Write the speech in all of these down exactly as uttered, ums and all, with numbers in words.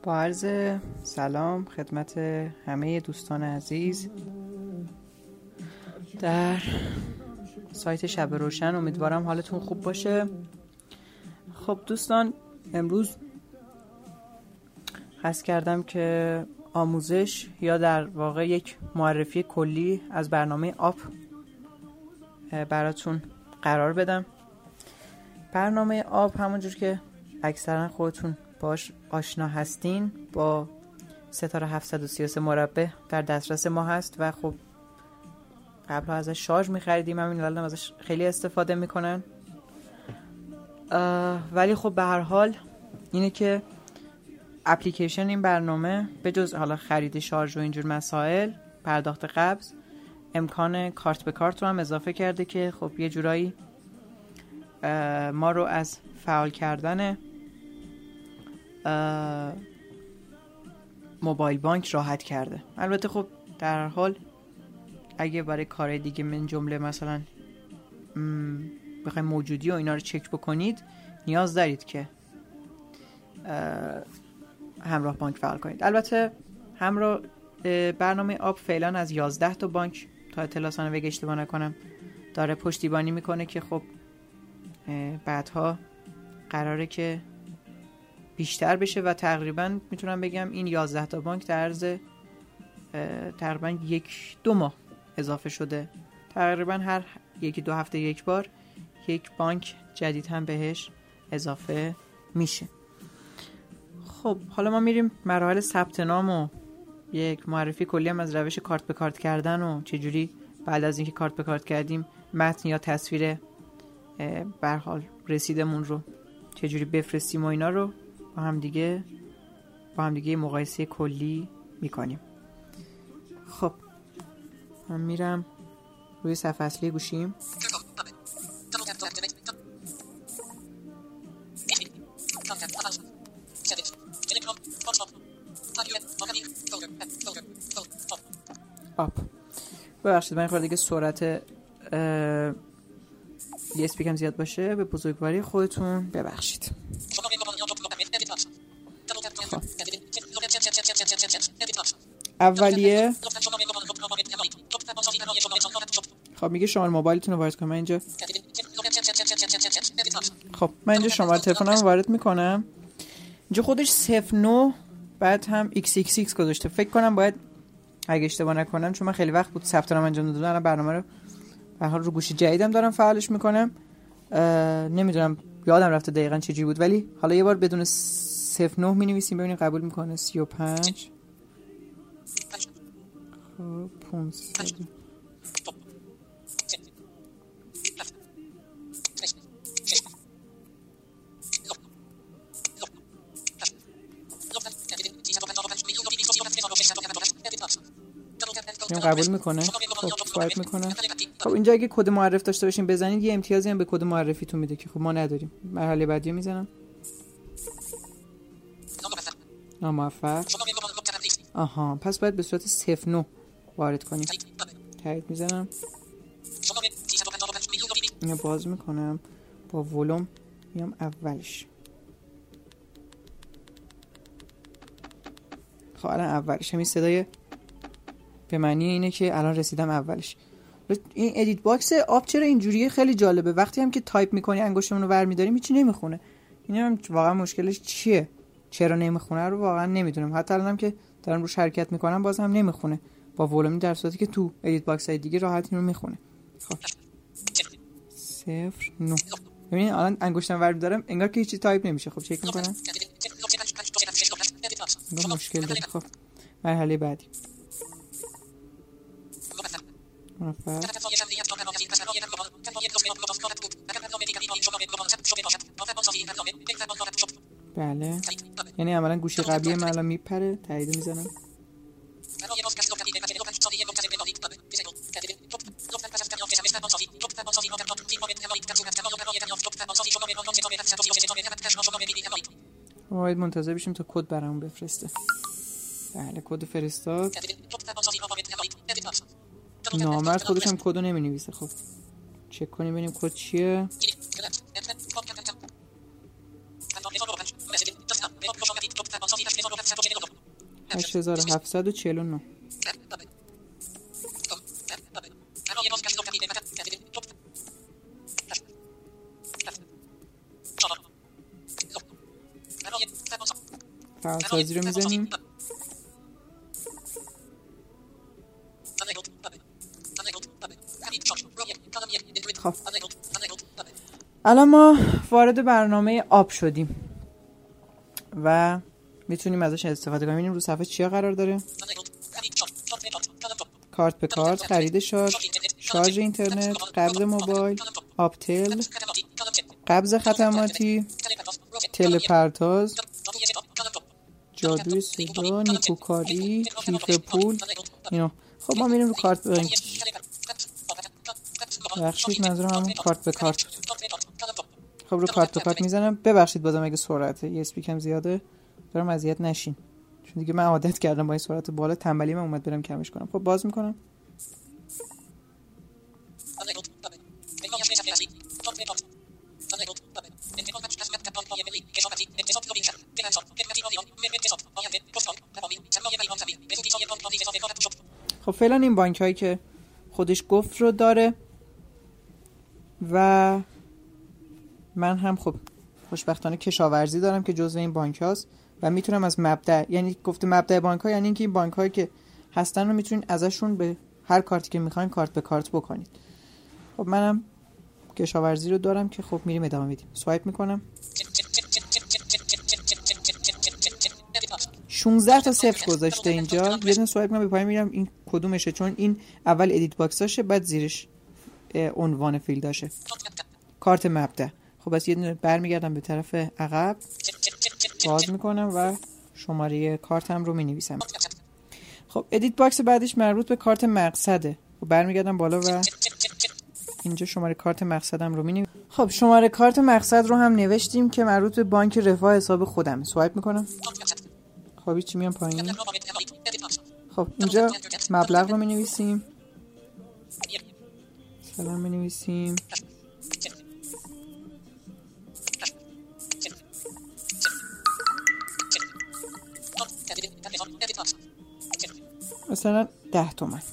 با عرض سلام خدمت همه دوستان عزیز در سایت شب روشن. امیدوارم حالتون خوب باشه. خب دوستان، امروز قصد کردم که آموزش یا در واقع یک معرفی کلی از برنامه آپ براتون قرار بدم. برنامه آپ همونجور که اکثرا خودتون باش آشنا هستین با ستاره هفتصد و سی و سه مربع در دسترس ما هست و خب قبلا ازش شارژ می‌خریدیم، همین الان ازش خیلی استفاده میکنن. ولی خب به هر حال اینه که اپلیکیشن این برنامه به جز حالا خرید شارژ و اینجور مسائل، پرداخت قبض، امکان کارت به کارت رو هم اضافه کرده که خب یه جورایی ما رو از فعال کردن موبایل بانک راحت کرده. البته خب در هر حال اگه برای کار دیگه من جمله مثلا بخواید موجودی و اینا رو چک بکنید، نیاز دارید که همراه بانک فعال کنید. البته همراه برنامه آپ فعلا از یازده تا بانک تا اطلاع سانه اگه اشتباه نکنم داره پشتیبانی میکنه که خب بعدها قراره که بیشتر بشه و تقریبا میتونم بگم این یازده تا بانک در عرض تقریبا یک دو ماه اضافه شده. تقریبا هر یکی دو هفته یک بار یک بانک جدید هم بهش اضافه میشه. خب حالا ما میریم مراحل ثبت نام و یک معرفی کلی هم از روش کارت به کارت کردن و چجوری بعد از اینکه کارت به کارت کردیم متن یا تصویر به هر حال رسیدمون رو چجوری بفرستیم و اینا رو با هم دیگه با هم دیگه مقایسه کلی میکنیم. خب من میرم روی صفحه اصلی گوشیم. آپ ببخشید من خورده دیگه سرعت یه اسپیکم زیاد باشه، به بزرگواری خودتون ببخشید. خب. اولیه خب میگه شماره موبایلتون رو وارد کنم. من اینجا خب من اینجا شماره تلفنم رو وارد میکنم. اینجا خودش صفر نه بعد هم ایکس ایکس ایکس گذاشته. فکر کنم باید اگه اشتباه نکنم، چون من خیلی وقت بود ثبت نام انجام دادم، الان برنامه رو به حال رو گوشی جدیدم دارم فعالش میکنم. نمیدونم یادم رفته دقیقاً چجوری بود، ولی حالا یه بار بدون صفر نه می نویسیم ببینیم قبول میکنه. سی و پنج خب پانصد قبول میکنه. خب باید میکنه. خب اینجا اگه کد معرف داشته باشین بزنید، یه امتیازی هم به کد معرفیتون میده که خب ما نداریم. مرحله بعدی رو میزنم. ناموفق. آها پس باید به صورت صفر نه وارد کنیم. تایید میزنم. اینو باز میکنم با ولوم میام اولش. خب الان اولش همین صدای به معنی اینه که الان رسیدم اولش. این ادیت باکس آپ چرا اینجوریه؟ خیلی جالبه. وقتی هم که تایپ میکنی انگشتمون رو ور میداریم هیچی نمیخونه. این هم واقعا مشکلش چیه؟ چرا نمیخونه رو واقعا نمیدونم. حتی الانم که دارم روش حرکت میکنم باز هم نمیخونه با ولومی، در صورتی که تو ادیت باکس های دیگه راحت اینو میخونه. خب صفر نه ببینید الان انگشتم ور میدارم انگار که هیچی تایپ نمیشه. خب چک میکنم انگار مشکل داره. خب مرحله بعدی بله، یعنی عملا گوشی قبلی من الان میپره. تایید میزنم. باید منتظر بشیم تا کد برامون بفرسته. بله کد فرستاد. نامرد خودش هم کدو نمی نویسه. خب چک کنیم ببینیم کد چیه. هشت هزار و هفتصد و چهل و نه. فعالسازی رو میزنیم. خب الان ما وارد برنامه آب شدیم و میتونیم ازش استفاده کنیم. ببینیم رو صفحه چیا قرار داره. کارت به کارت، خرید شارژ، شارژ اینترنت، قبض موبایل، آبتل، قبض خدماتی، تلپرتاز، جادوی صدا، نیکوکاری، کیف پول، اینو. خب ما میریم رو کارت به بخشید، منظورم همون کارت به کارت بود. خب رو کارت به کارت میزنم. ببخشید بازم اگه سرعت یه اسپیکم زیاده دارم، اذیت نشین چون دیگه من عادت کردم با این سرعت بالا، تنبلی من اومد برم کمش کنم. خب باز میکنم. خب فعلا این بانک هایی که خودش گفت رو داره و من هم خب خوشبختانه کشاورزی دارم که جزو این بانک هاست و میتونم از مبدأ، یعنی گفته مبدأ بانک ها یعنی اینکه این بانک هایی که هستن رو میتونین ازشون به هر کارتی که میخواین کارت به کارت بکنید. خب منم کشاورزی رو دارم که خب میریم ادامه میدیم. سوایپ میکنم. شانزده تا صفر گذاشته اینجا. یه دونه سوایپ میکنم به پایین میرم این کدومشه، چون این اول ادیت باکساشه بعد زیرش عنوان فیلداشه. کارت مبدأ. خب بس یه دونه برمیگردم به طرف عقب، باز میکنم و شماره کارتم رو مینویسم. خب ادیت باکس بعدش مربوط به کارت مقصده. خب برمیگردم بالا و اینجا شماره کارت مقصدم رو مینویسم. خب شماره کارت مقصد رو هم نوشتیم که مربوط به بانک رفاه حساب خودم. سوایپ میکنم. خب چی میام پایین. خب اینجا مبلغ رو مینویسیم. سلام مینویسیم. مثلا ده تومن.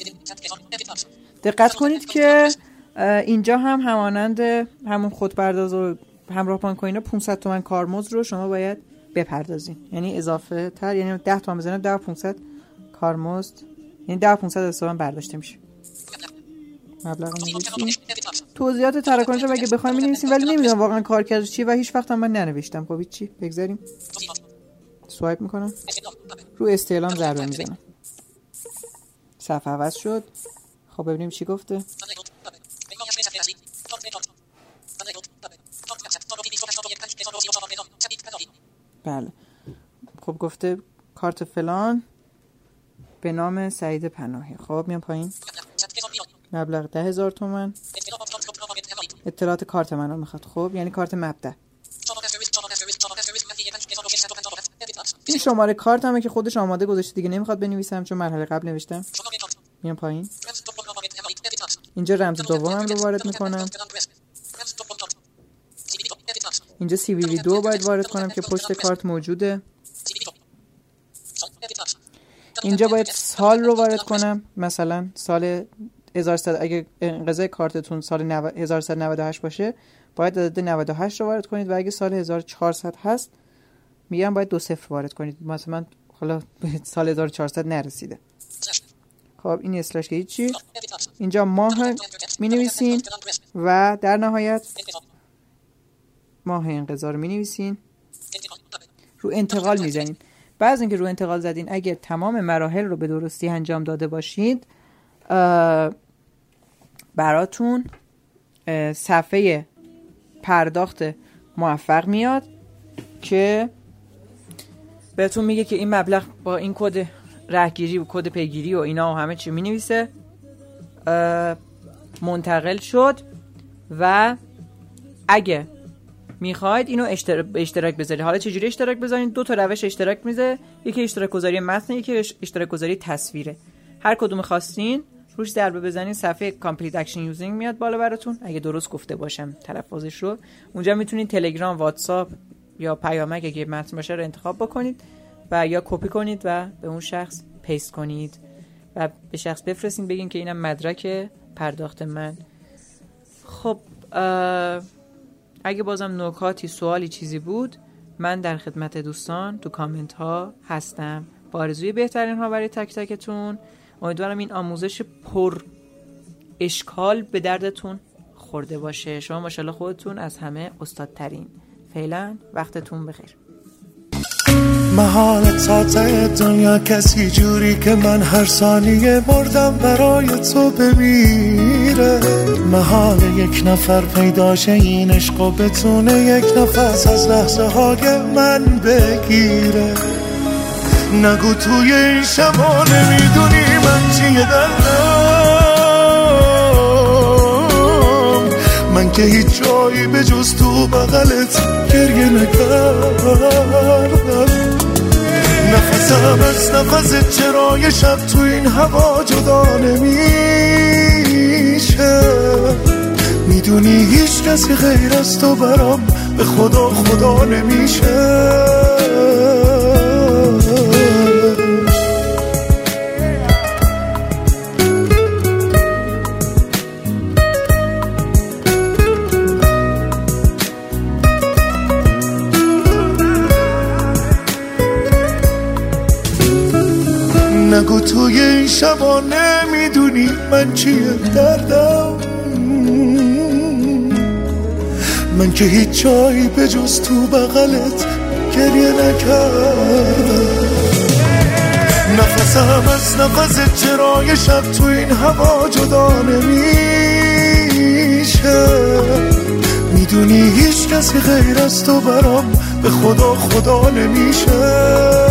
دقت کنید که اینجا هم همانند همون خودپرداز و همراه بانک و اینا پانصد تومن کارمزد رو شما باید بپردازین، یعنی اضافه تر، یعنی ده تومن بزنم ده و پانصد کارمزد، یعنی ده و پانصد حساباً برداشته میشه. مبلغ می‌نویسیم. توضیحات تراکنش رو اگه بخوایم می‌نویسیم، ولی نمیدونم واقعا کارکردش چیه و هیچ وقت هم من ننوشتم. خب چی بگذاریم. سوایپ میکنم. رو استعلام ضربه میزنم. صفحه عوض شد. خب ببینیم چی گفته. بله خب گفته کارت فلان به نام سعید پناهی. خب میام پایین. مبلغ ده هزار تومن. اطلاعات کارت من رو میخواد. خب یعنی کارت مبدأ. این شماره کارت همه که خودش آماده گذاشته، دیگه نمیخواد بنویسم چون مرحله قبل نوشتم. میام پایین. اینجا رمز دومم رو وارد میکنم. اینجا سی وی وی دو باید وارد کنم که پشت کارت موجوده. اینجا باید سال رو وارد کنم، مثلا سال هزار و سیصد، اگه انقضای کارتتون سال هزار و سیصد و نود و هشت باشه باید عدد نود و هشت رو وارد کنید و اگه سال هزار و چهارصد هست میگم باید دو صفر وارد کنید. مثلا حالا سال هزار و چهارصد نرسیده. خب این اسلش که هیچی. اینجا ماه می نویسین و در نهایت ماه انقضا رو می نویسین. رو انتقال می زنین. بعد اینکه رو انتقال زدین اگه تمام مراحل رو به درستی انجام داده باشید براتون صفحه پرداخت موفق میاد که بهتون میگه که این مبلغ با این کد رهگیری و کد پیگیری و اینا و همه چی می نویسه منتقل شد و اگه میخواید اینو اشتراک اشتراک بذارید. حالا چجوری اشتراک بذارید؟ دو تا روش اشتراک میذاره، یکی اشتراک گذاری متن، یکی اشتراک گذاری تصویره. هر کدوم خواستین روش ضربه بزنید صفحه کامپلیت اکشن یوزینگ میاد بالا براتون، اگه درست گفته باشم تلفظش رو. اونجا میتونید تلگرام، واتساپ یا پیامک اگه متن باشه رو انتخاب بکنید و یا کپی کنید و به اون شخص پیست کنید و به شخص بفرستین، بگین که اینم مدرک پرداخت من. خب اگه بازم نکاتی، سوالی، چیزی بود، من در خدمت دوستان تو کامنت ها هستم با آرزوی بهترین ها برای تک تکتون. امیدوارم این آموزش پر اشکال به دردتون خورده باشه. شما ماشاءالله خودتون از همه استادترین. فعلا وقتتون بخیر. محال تا ته دنیا کسی جوری که من هر ثانیه مردم برای تو بمیره. محال یک نفر پیداشه این عشقو بتونه یک نفس از لحظه های من بگیره. نگو توی این شبا نمیدونی من چیه دلم، من که هیچ جایی به جز تو بغلت گریه نکردم. نفسم از نفس چرای شب تو این هوا جدا نمیشه. میدونی هیچ کسی غیر از تو برام به خدا خدا نمیشه. نگو توی این شبا نمیدونی من چیه دردم، من که هیچ جایی به جز تو بغلت گریه نکردم. نفسم از نفس چرای شب تو این هوا جدا نمیشه. میدونی هیچ کسی غیر از تو برام به خدا خدا نمیشه.